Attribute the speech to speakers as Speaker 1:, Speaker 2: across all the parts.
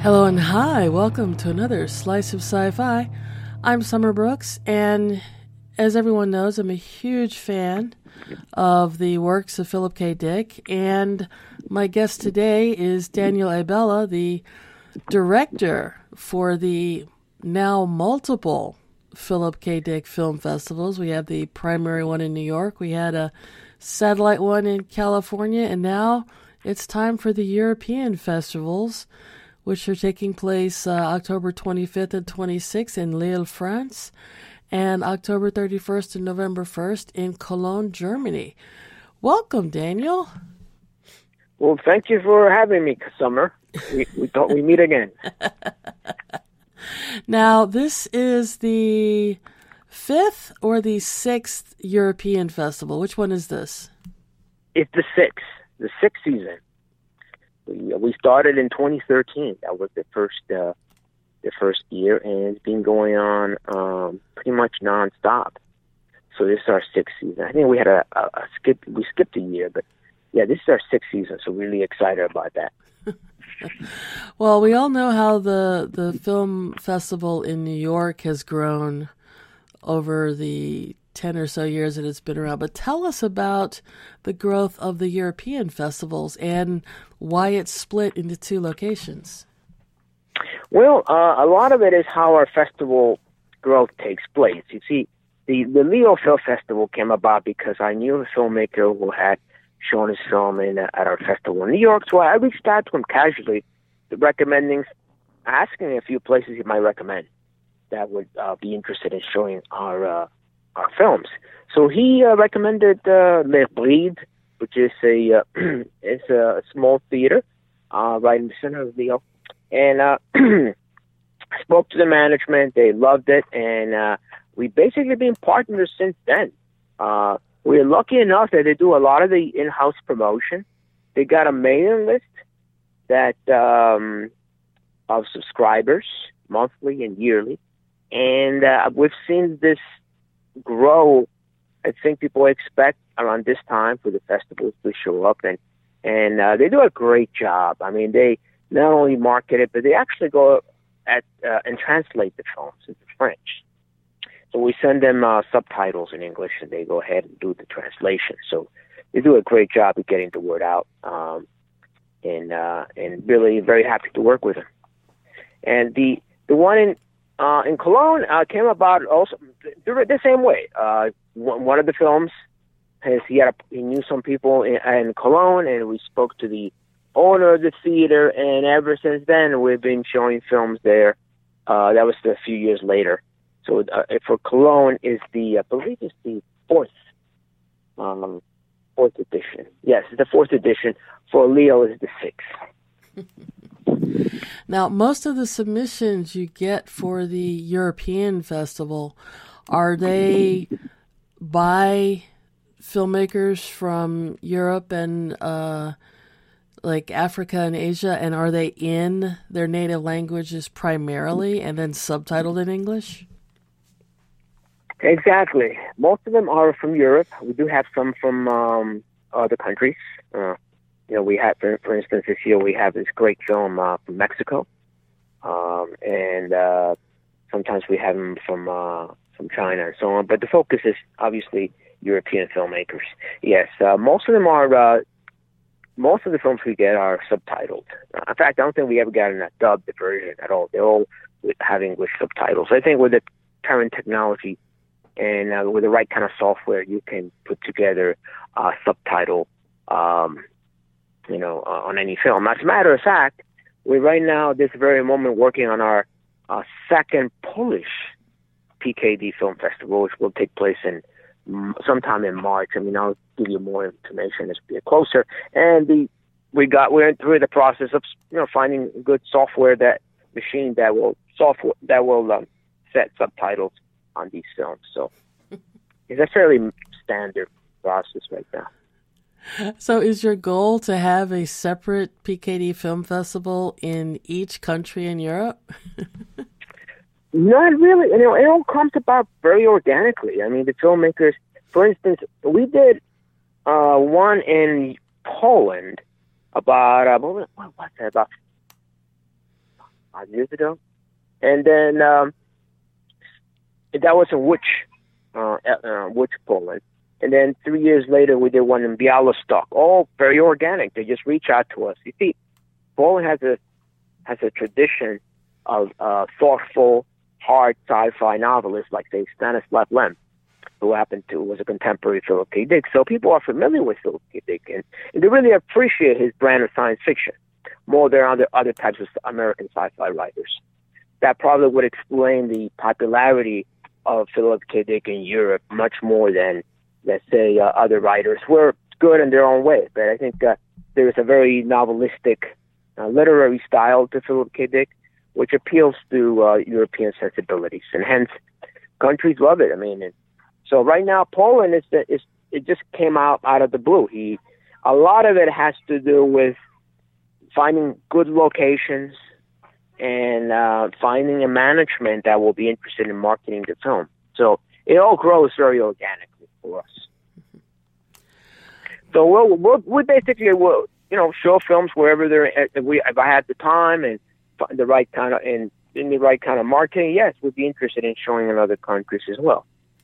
Speaker 1: Hello and hi, welcome to another Slice of Sci-Fi. I'm Summer Brooks, and as everyone knows, I'm a huge fan of the works of Philip K. Dick, and my guest today is Daniel Abela, the director for the now multiple Philip K. Dick film festivals. We have the primary one in New York, we had a satellite one in California, and now it's time for the European festivals, which are taking place October 25th and 26th in Lille, France, and October 31st and November 1st in Cologne, Germany. Welcome, Daniel.
Speaker 2: Well, thank you for having me, Summer. We thought we'd meet again.
Speaker 1: Now, this is the 5th or the 6th European festival. Which one is this?
Speaker 2: It's the sixth season. We started in 2013. That was the first year, and it's been going on pretty much nonstop. So this is our sixth season. I think we had we skipped a year, but yeah, this is our sixth season. So really excited about that.
Speaker 1: Well, we all know how the film festival in New York has grown over the 10 or so years that it's been around, but tell us about the growth of the European festivals and why it's split into two locations.
Speaker 2: Well, a lot of it is how our festival growth takes place. You see, the Leo Film Festival came about because I knew a filmmaker who had shown his film at our festival in New York, so I reached out to him casually, asking a few places he might recommend that would be interested in showing our films. So he recommended Les Brides, which is it's a small theater right in the center of Lyon. And I spoke to the management. They loved it, and we basically been partners since then. We're lucky enough that they do a lot of the in-house promotion. They got a mailing list that of subscribers monthly and yearly, and we've seen this grow. I think people expect around this time for the festivals to show up, and they do a great job. I mean, they not only market it, but they actually go and translate the films into French. So we send them subtitles in English, and they go ahead and do the translation. So they do a great job of getting the word out, and really very happy to work with them. And the one in Cologne came about also the same way. One of the films, he knew some people in Cologne, and we spoke to the owner of the theater, and ever since then we've been showing films there. That was a few years later. So for Cologne is I believe it's the fourth edition. Yes, it's the fourth edition. For Leo is the sixth.
Speaker 1: Now, most of the submissions you get for the European festival, are they by filmmakers from Europe and like Africa and Asia, and are they in their native languages primarily and then subtitled in English?
Speaker 2: Exactly. Most of them are from Europe. We do have some from other countries. We have, for instance, this year we have this great film from Mexico, and sometimes we have them from China and so on. But the focus is obviously European filmmakers. Yes, most of them are. Most of the films we get are subtitled. In fact, I don't think we ever got a dubbed version at all. They're all have English subtitles. I think with the current technology and with the right kind of software, you can put together a subtitle, on any film. As a matter of fact, we're right now, this very moment, working on our second Polish PKD Film Festival, which will take place in sometime in March. I mean, I'll give you more information as we get closer. And we're through the process of finding a good software machine that will set subtitles on these films. So it's a fairly standard process right now.
Speaker 1: So is your goal to have a separate PKD Film Festival in each country in Europe?
Speaker 2: Not really. It all comes about very organically. I mean, the filmmakers, for instance, we did one in Poland about, what was that, about 5 years ago. And then that was in Łódź, Poland. And then 3 years later, we did one in Białystok. All very organic. They just reach out to us. You see, Poland has a tradition of thoughtful, hard sci-fi novelists like, say, Stanislaw Lem, who was a contemporary Philip K. Dick. So people are familiar with Philip K. Dick, and they really appreciate his brand of science fiction more than other types of American sci-fi writers. That probably would explain the popularity of Philip K. Dick in Europe much more than, let's say, other writers. Were good in their own way, but I think there is a very novelistic literary style to Philip K. Dick, which appeals to European sensibilities, and hence countries love it. I mean, so right now Poland it just came out of the blue. A lot of it has to do with finding good locations and finding a management that will be interested in marketing the film. So it all grows very organically for us. So we'll basically show films wherever they're. If I had the time and the right kind of in the right kind of marketing, yes, we'd be interested in showing in other countries as well.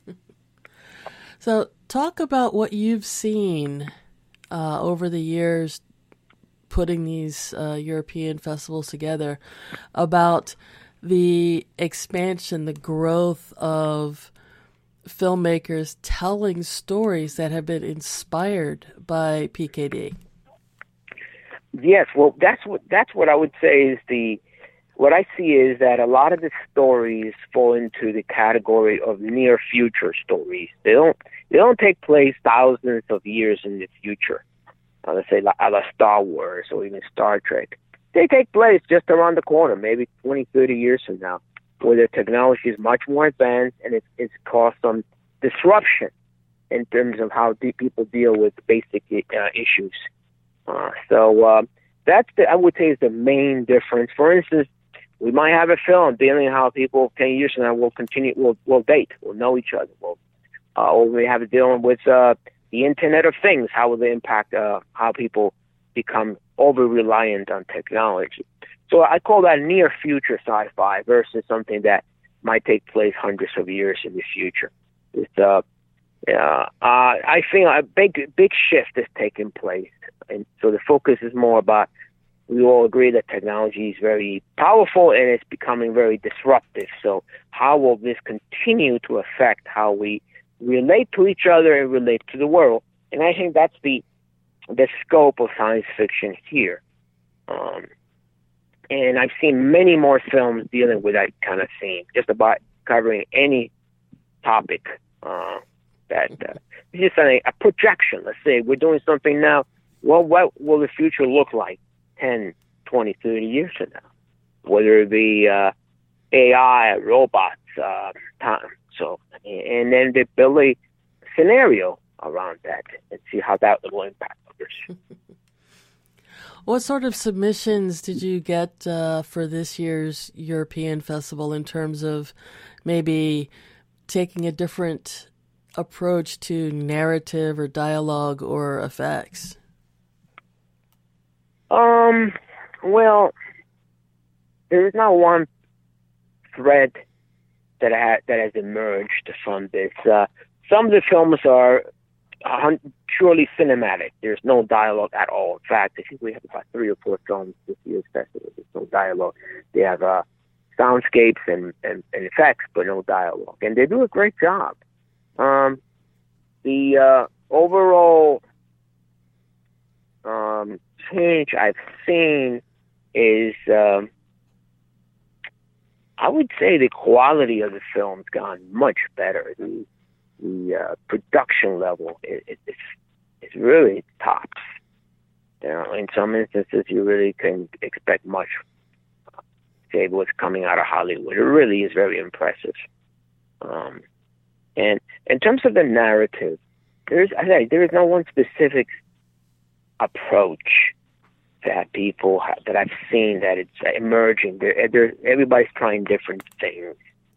Speaker 1: So talk about what you've seen over the years putting these European festivals together, about the expansion, the growth of filmmakers telling stories that have been inspired by PKD.
Speaker 2: Yes, well, that's what I would say is what I see is that a lot of the stories fall into the category of near future stories. They don't take place thousands of years in the future. Let's say a la Star Wars or even Star Trek. They take place just around the corner, maybe 20, 30 years from now, where the technology is much more advanced and it's caused some disruption in terms of how people deal with basic issues. So that's I would say is the main difference. For instance, we might have a film dealing how people 10 years from now will date, will know each other, or we have it dealing with the Internet of Things. How will they impact how people become over-reliant on technology? So I call that near-future sci-fi versus something that might take place hundreds of years in the future. It's I think a big shift is taking place, and so the focus is more about. We all agree that technology is very powerful and it's becoming very disruptive. So how will this continue to affect how we relate to each other and relate to the world? And I think that's the scope of science fiction here. And I've seen many more films dealing with that kind of theme, just about covering any topic that it's just a projection. Let's say we're doing something now. Well, what will the future look like 10, 20, 30 years from now? Whether it be AI, robots, time. So, and then they build a scenario around that and see how that will impact others.
Speaker 1: What sort of submissions did you get for this year's European Festival in terms of maybe taking a different approach to narrative or dialogue or effects? Well,
Speaker 2: there is not one thread that has emerged from this. Some of the films are purely cinematic. There's no dialogue at all. In fact, I think we have about 3 or 4 films this year's festival. There's no dialogue. They have soundscapes and effects, but no dialogue. And they do a great job. The overall change I've seen is, I would say the quality of the film's gone much better. The production level is really tops. In some instances, you really can expect much. Say what's coming out of Hollywood, it really is very impressive. And in terms of the narrative, there is no one specific approach that that I've seen that it's emerging. Everybody's trying different things,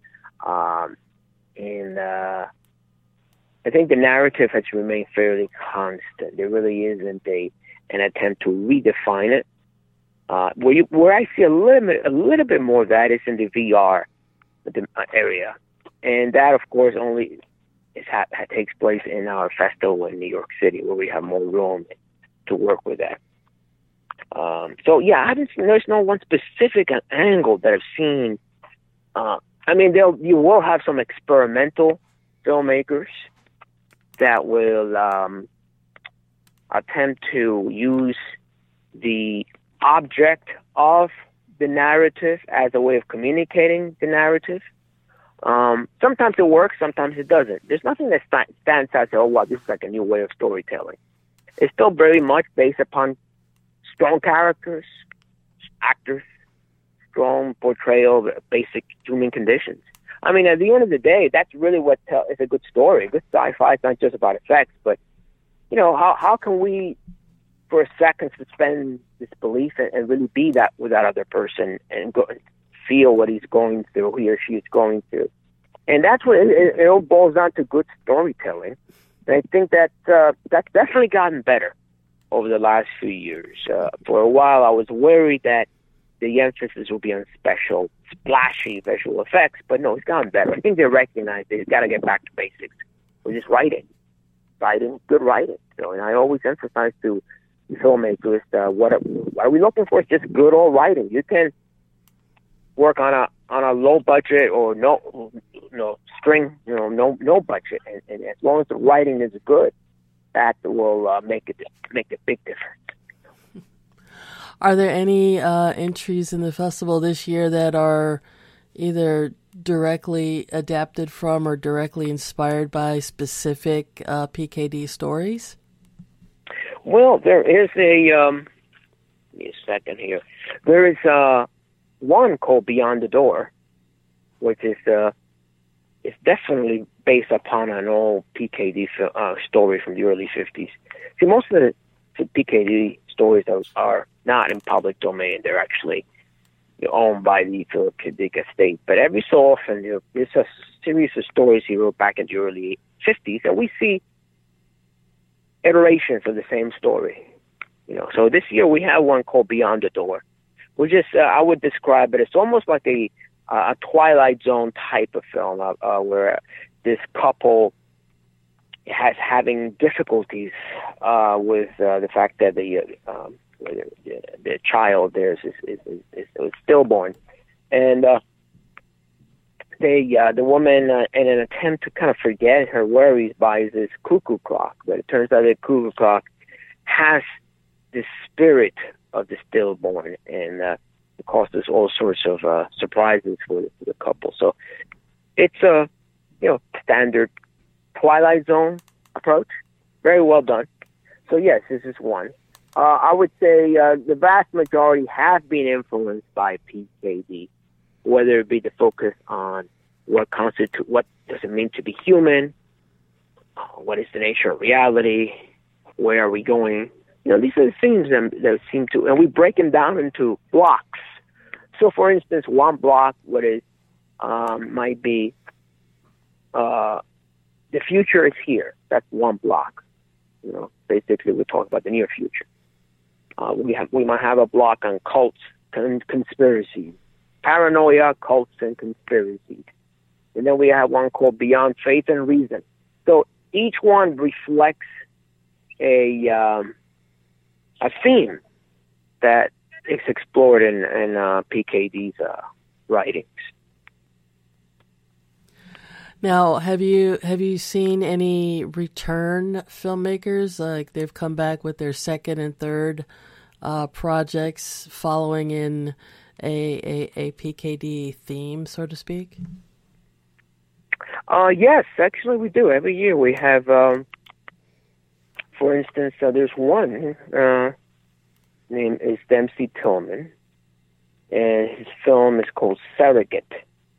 Speaker 2: and I think the narrative has remained fairly constant. There really isn't an attempt to redefine it. Where I see a little bit more of that is in the VR area, and that of course only takes place in our festival in New York City, where we have more room to work with that. So yeah, I haven't seen. There's no one specific angle that I've seen. I mean, you will have some experimental filmmakers that will attempt to use the object of the narrative as a way of communicating the narrative. Sometimes it works, sometimes it doesn't. There's nothing that stands out as, oh, wow, this is like a new way of storytelling. It's still very much based upon strong characters, actors, strong portrayal of basic human conditions. I mean, at the end of the day, that's really what is a good story. Good sci-fi is not just about effects, but, you know, how can we, for a second, suspend disbelief and really be that with that other person and feel what he's going through, he or she is going through. And that's what it all boils down to, good storytelling. And I think that that's definitely gotten better over the last few years. For a while, I was worried that the emphasis will be on special, splashy visual effects, but no, it's gotten better. I think they recognize they've got to get back to basics, which is writing, good writing. So, and I always emphasize to filmmakers, what are we looking for? It's just good old writing. You can work on a low budget or no budget, and as long as the writing is good, that will make a big difference.
Speaker 1: Are there any entries in the festival this year that are either directly adapted from or directly inspired by specific PKD stories?
Speaker 2: Well, there is give me a second here. There is one called Beyond the Door, which is definitely based upon an old PKD story from the early 50s. See, most of the PKD stories are not in public domain. They're actually owned by the Philip K. Dick estate. But every so often, there's a series of stories he wrote back in the early 50s, and we see iterations of the same story. So this year we have one called Beyond the Door, which is, I would describe it as almost like a Twilight Zone type of film, where this couple having difficulties with the fact that the child there is stillborn, and the woman, in an attempt to kind of forget her worries, buys this cuckoo clock. But it turns out the cuckoo clock has the spirit of the stillborn, and it causes all sorts of surprises for the couple. So it's a standard Twilight Zone approach, very well done. So yes, this is one. I would say the vast majority have been influenced by PKD, whether it be the focus on what does it mean to be human, what is the nature of reality, where are we going. These are the themes that seem to, and we break them down into blocks. So, for instance, one block might be the future is here. That's one block. Basically, we talk about the near future. We might have a block on cults and conspiracies, paranoia, cults, and conspiracies. And then we have one called Beyond Faith and Reason. So each one reflects a theme that is explored in PKD's writings.
Speaker 1: Now, have you seen any return filmmakers, like they've come back with their second and third projects following in a PKD theme, so to speak?
Speaker 2: Yes, actually we do. Every year we have, for instance, there's one name is Dempsey Tillman, and his film is called Surrogate.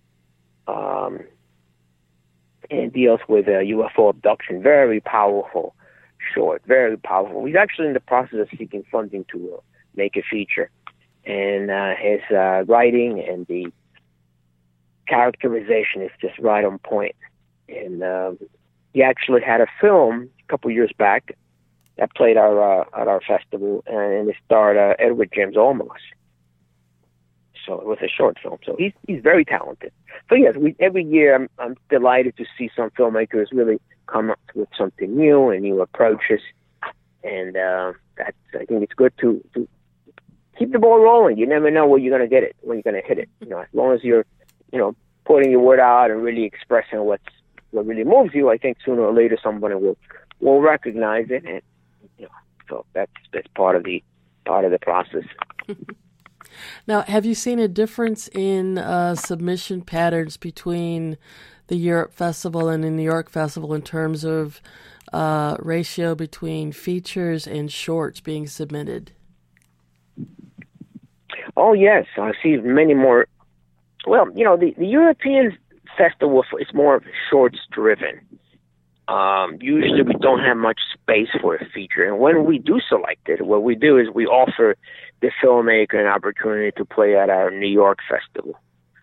Speaker 2: And deals with a UFO abduction. Very powerful short, very powerful. He's actually in the process of seeking funding to make a feature. And his writing and the characterization is just right on point. And he actually had a film a couple years back that played at our festival, and it starred Edward James Olmos. So it was a short film. So he's very talented. So yes, every year I'm delighted to see some filmmakers really come up with something new and new approaches, and I think it's good to keep the ball rolling. You never know where you're going to get it, when you're going to hit it. As long as you're putting your word out and really expressing what really moves you, I think sooner or later somebody will recognize it, and so that's part of the process.
Speaker 1: Now, have you seen a difference in submission patterns between the Europe Festival and the New York Festival in terms of ratio between features and shorts being submitted?
Speaker 2: Oh, yes. I see many more. Well, the European Festival is more shorts-driven. Usually we don't have much space for a feature. And when we do select it, what we do is we offer the filmmaker an opportunity to play at our New York Festival.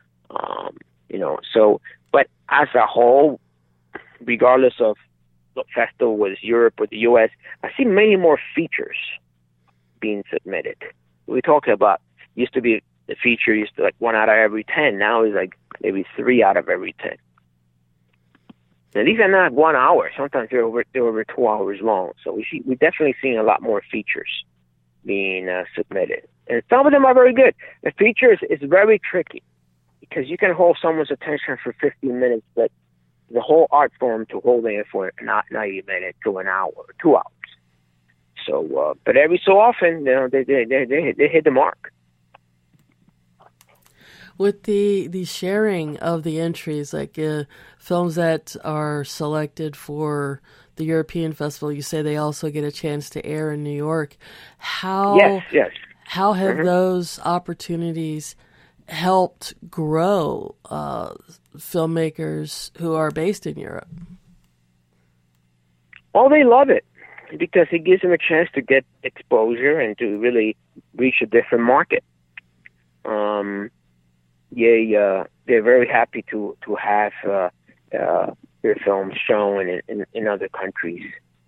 Speaker 2: But as a whole, regardless of the festival, whether it's Europe or the U.S., I see many more features being submitted. We're talking about, used to be the feature used to like 1 out of every 10. Now it's like maybe 3 out of every 10. Now, these are not 1 hour. Sometimes they're over 2 hours long. So we're definitely seeing a lot more features being submitted. And some of them are very good. The features is very tricky because you can hold someone's attention for 15 minutes, but the whole art form to holding it for not 90 minutes to an hour, 2 hours. So, but every so often, they hit the mark.
Speaker 1: With the sharing of the entries, like films that are selected for the European Festival, you say they also get a chance to air in New York.
Speaker 2: Yes.
Speaker 1: How have those opportunities helped grow filmmakers who are based in Europe?
Speaker 2: Oh, they love it because it gives them a chance to get exposure and to really reach a different market. They're very happy to have their films shown in other countries.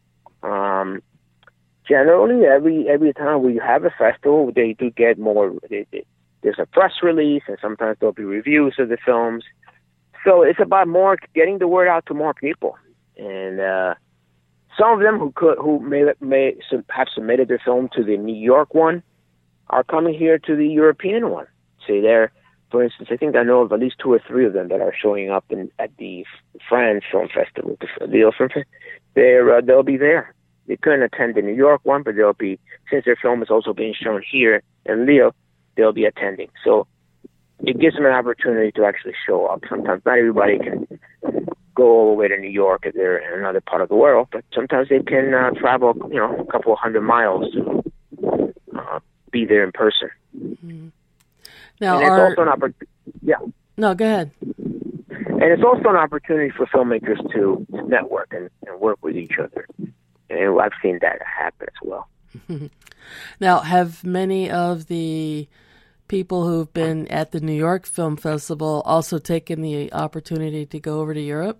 Speaker 2: Generally, every time we have a festival, they do get more. There's a press release, and sometimes there'll be reviews of the films. So it's about more getting the word out to more people. And some of them who may have submitted their film to the New York one are coming here to the European one. See, for instance, I think I know of at least 2 or 3 of them that are showing up at the France Film Festival. They'll be there. They couldn't attend the New York one, but they'll be, since their film is also being shown here in Lille, they'll be attending. So it gives them an opportunity to actually show up. Sometimes not everybody can go all the way to New York if they're in another part of the world, but sometimes they can travel, a couple of 100 miles to be there in person.
Speaker 1: Mm-hmm. Now,
Speaker 2: and it's also an opportunity. Yeah.
Speaker 1: No, go ahead.
Speaker 2: And it's also an opportunity for filmmakers to network and work with each other. And I've seen that happen as well.
Speaker 1: Now, have many of the people who've been at the New York Film Festival also taken the opportunity to go over to Europe?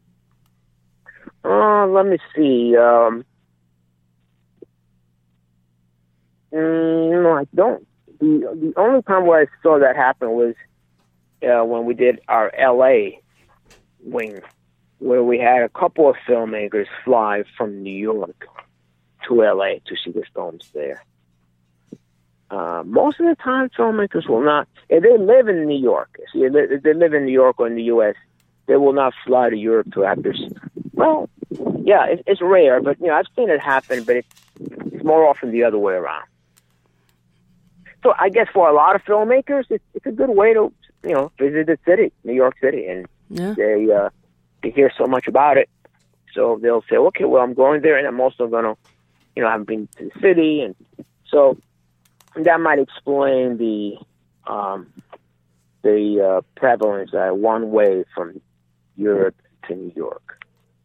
Speaker 2: Let me see. No, I don't. The only time where I saw that happen was when we did our L.A. wing, where we had a couple of filmmakers fly from New York to L.A. to see the films there. Most of the time, filmmakers will not, if they live in New York, if they live in New York or in the U.S., they will not fly to Europe to have this. Well, yeah, it's rare, but I've seen it happen, but it's more often the other way around. So I guess for a lot of filmmakers, it's a good way to visit the city, New York City, and they hear so much about it, so they'll say, okay, well, I'm going there, and I'm also going to, I haven't been to the city, and so that might explain the prevalence one way from Europe to New York.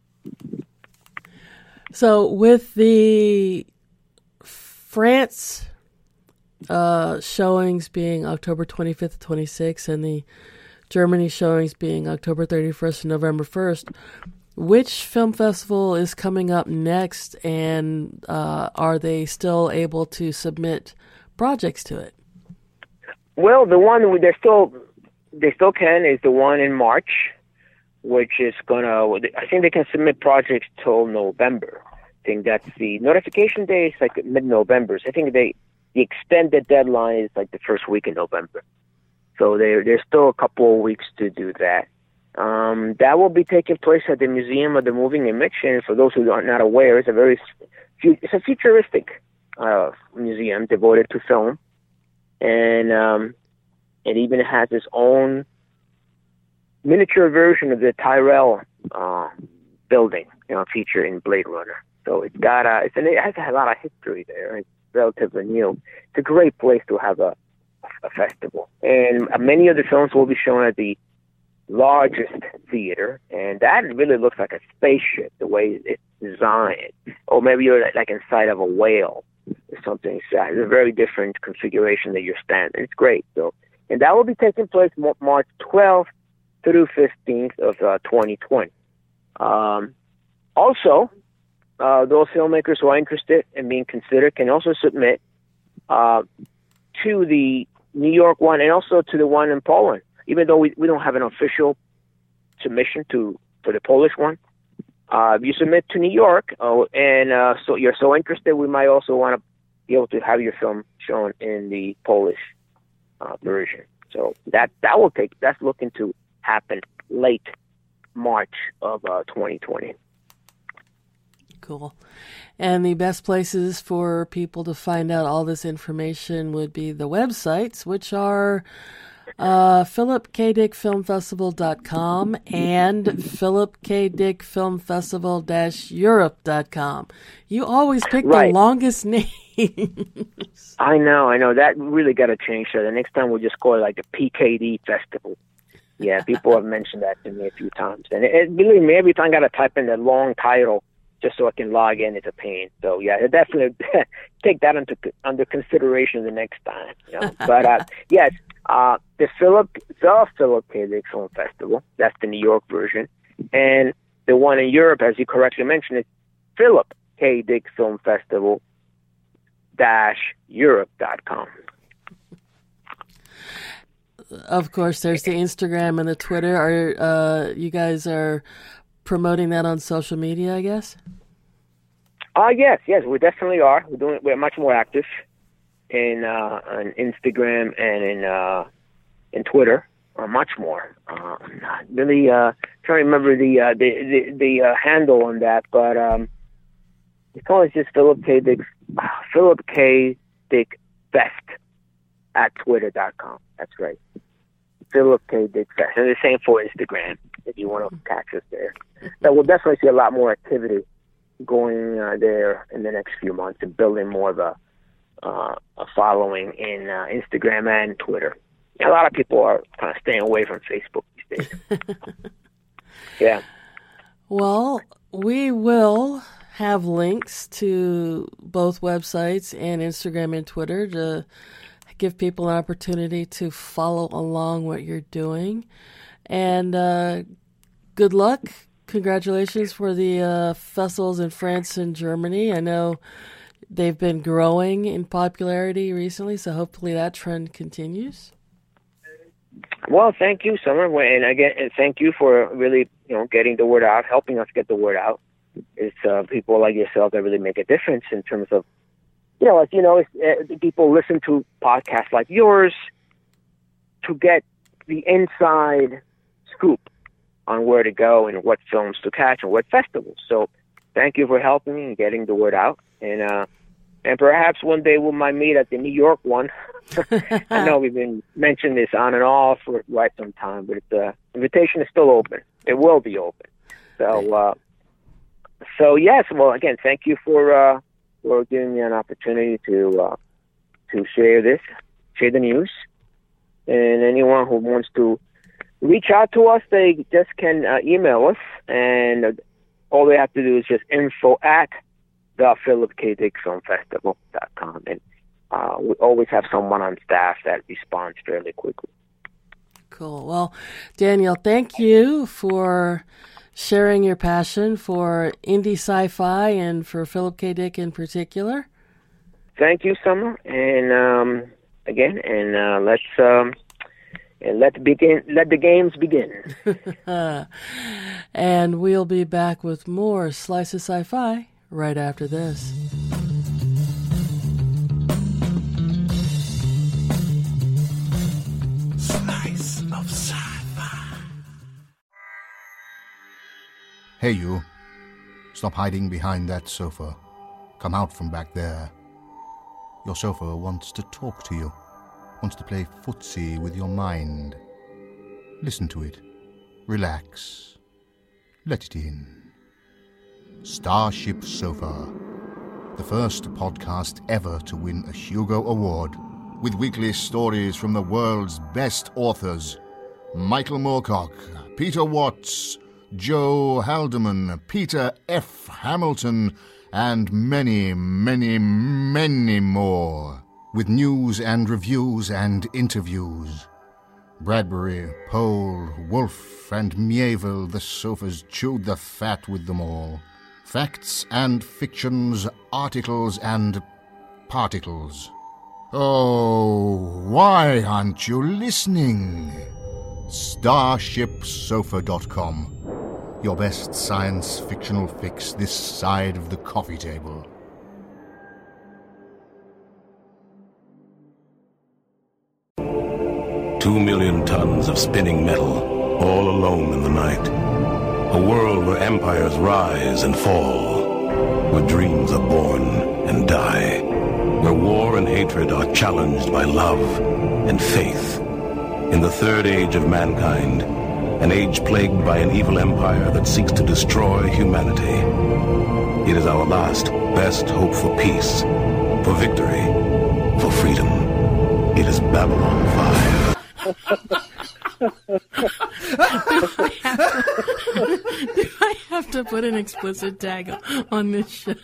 Speaker 1: So with the France showings being October 25th to 26th and the Germany showings being October 31st and November 1st, which film festival is coming up next, and are they still able to submit projects to it?
Speaker 2: Well, the one they still can is the one in March, which is I think they can submit projects till November. I think that's the notification day is like mid-November. So I think the extended deadline is like the first week in November. So there's still a couple of weeks to do that. That will be taking place at the Museum of the Moving Image, and for those who are not aware, it's a futuristic museum devoted to film, and it even has its own miniature version of the Tyrell building, featured in Blade Runner. So it has a lot of history there. It's relatively new. It's a great place to have a festival, and many of the films will be shown at the largest theater, and that really looks like a spaceship the way it's designed, or maybe you're like inside of a whale or something. It's a very different configuration that you're standing. It's great. So, and that will be taking place March 12th through 15th of 2020. Also, those filmmakers who are interested in being considered can also submit to the New York one and also to the one in Poland. Even though we don't have an official submission for the Polish one, if you submit to New York, and so you're so interested, we might also want to be able to have your film shown in the Polish version. So that's looking to happen late March of 2020.
Speaker 1: Cool. And the best places for people to find out all this information would be the websites, which are philipkdickfilmfestival.com and philipkdickfilmfestival-europe.com. You always pick the longest names.
Speaker 2: I know. That really got to change. So the next time we'll just call it like the PKD Festival. Yeah, people have mentioned that to me a few times. And believe me, every time I got to type in the long title just so I can log in, it's a pain. So yeah, definitely take that under consideration the next time. But yes. The Philip K. Dick Film Festival, that's the New York version, and the one in Europe, as you correctly mentioned, is Philip K. Dick Film Festival -Europe.com.
Speaker 1: Of course, there's the Instagram and the Twitter. You guys are promoting that on social media, I guess?
Speaker 2: Yes, we definitely are. We're much more active on Instagram and in Twitter, much more. Really trying to remember the handle on that, but it's always just Philip K. Dick Fest at Twitter.com. That's right, Philip K. Dick Fest, and the same for Instagram if you want to catch us there. So we'll definitely see a lot more activity going there in the next few months and building more of a following in Instagram and Twitter. A lot of people are kind of staying away from Facebook these days. Yeah.
Speaker 1: Well, we will have links to both websites and Instagram and Twitter to give people an opportunity to follow along what you're doing. And good luck. Congratulations for the festivals in France and Germany. I know they've been growing in popularity recently, so hopefully that trend continues.
Speaker 2: Well, thank you, Summer, and thank you for really, getting the word out, helping us get the word out. It's people like yourself that really make a difference in terms of, people listen to podcasts like yours to get the inside scoop on where to go and what films to catch and what festivals. So, thank you for helping me and getting the word out. And perhaps one day we might meet at the New York one. I know we've been mentioning this on and off for quite some time, but the invitation is still open. It will be open. So yes. Well, again, thank you for giving me an opportunity to share the news. And anyone who wants to reach out to us, they just can email us, and all they have to do is just info@thephilipkdickfilmfestival.com, and we always have someone on staff that responds fairly quickly.
Speaker 1: Cool. Well, Daniel, thank you for sharing your passion for indie sci-fi and for Philip K. Dick in particular.
Speaker 2: Thank you, Summer, and again, and let's and let the games begin.
Speaker 1: And we'll be back with more Slice of Sci-Fi right after this.
Speaker 3: Slice of Sci-Fi.
Speaker 4: Hey, you. Stop hiding behind that sofa. Come out from back there. Your sofa wants to talk to you. Wants to play footsie with your mind. Listen to it. Relax. Let it in. Starship Sofa. The first podcast ever to win a Hugo Award. With weekly stories from the world's best authors. Michael Moorcock, Peter Watts, Joe Haldeman, Peter F. Hamilton, and many, many, many more. With news and reviews and interviews. Bradbury, Pohl, Wolfe, and Mieville, the sofas chewed the fat with them all. Facts and fictions, articles and particles. Oh, why aren't you listening? StarshipSofa.com. Your best science fictional fix this side of the coffee table.
Speaker 3: 2 million tons of spinning metal, all alone in the night. A world where empires rise and fall, where dreams are born and die, where war and hatred are challenged by love and faith. In the third age of mankind, an age plagued by an evil empire that seeks to destroy humanity. It is our last, best hope for peace, for victory, for freedom. It is Babylon 5.
Speaker 1: Do I have to put an explicit tag on this show?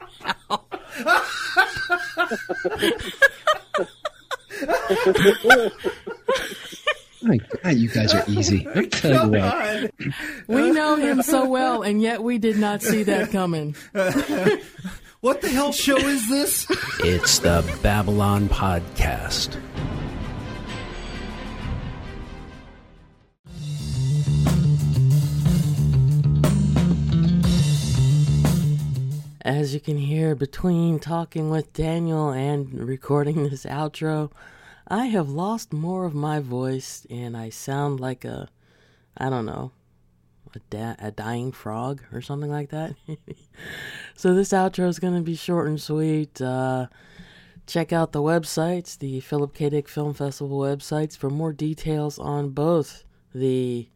Speaker 5: My God, you guys are easy. I'm telling you what.
Speaker 1: We know him so well, and yet we did not see that coming.
Speaker 6: What the hell show is this?
Speaker 5: It's the Babylon Podcast.
Speaker 1: As you can hear between talking with Daniel and recording this outro, I have lost more of my voice and I sound like a dying frog or something like that. So this outro is going to be short and sweet. Check out the websites, the Philip K. Dick Film Festival websites, for more details on both the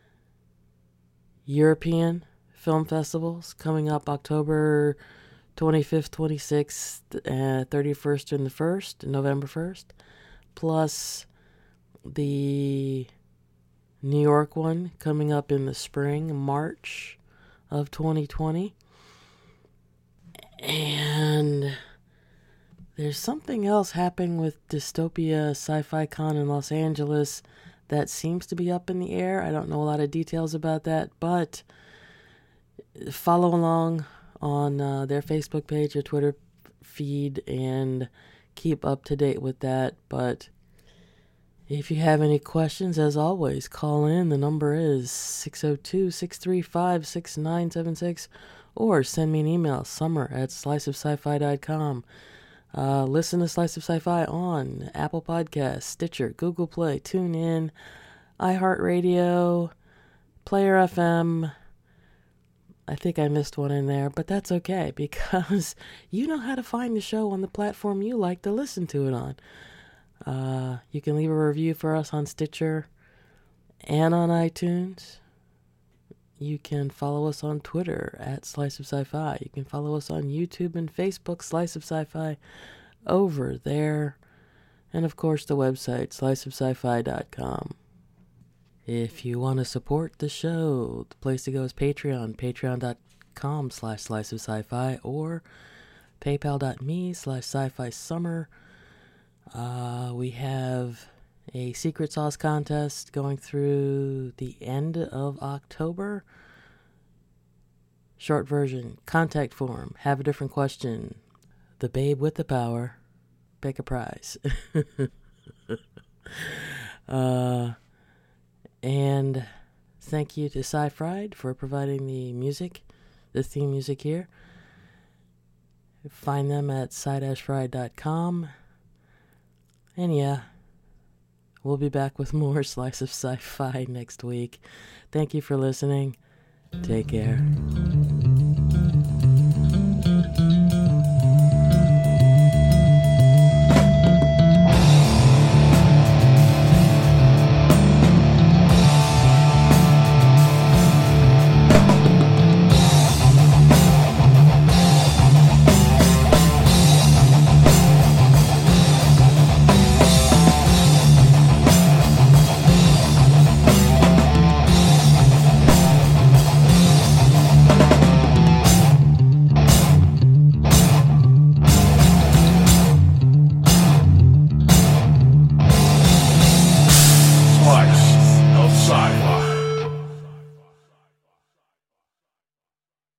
Speaker 1: European film festivals coming up October 25th, 26th, 31st, and the 1st, November 1st, plus the New York one coming up in the spring, March of 2020. And there's something else happening with Dystopia Sci-Fi Con in Los Angeles that seems to be up in the air. I don't know a lot of details about that, but follow along on their Facebook page or Twitter feed and keep up to date with that. But if you have any questions, as always, call in. The number is 602-635-6976, or send me an email, summer@sliceofsci-fi.com. Listen to Slice of Sci-Fi on Apple Podcasts, Stitcher, Google Play, TuneIn, iHeartRadio, Player FM. I think I missed one in there, but that's okay, because you know how to find the show on the platform you like to listen to it on. You can leave a review for us on Stitcher and on iTunes. You can follow us on Twitter @Slice of Sci-Fi. You can follow us on YouTube and Facebook, Slice of Sci-Fi, over there. And of course the website, sliceofsci-fi.com. If you want to support the show, the place to go is Patreon, patreon.com/sliceofsci-fi, or paypal.me/sci-fi summer. We have a secret sauce contest going through the end of October. Short version, contact form, have a different question. The babe with the power, pick a prize. And thank you to Sci-Fried for providing the music, the theme music here. Find them at sci-fried.com. And yeah, we'll be back with more Slice of Sci-Fi next week. Thank you for listening. Take care.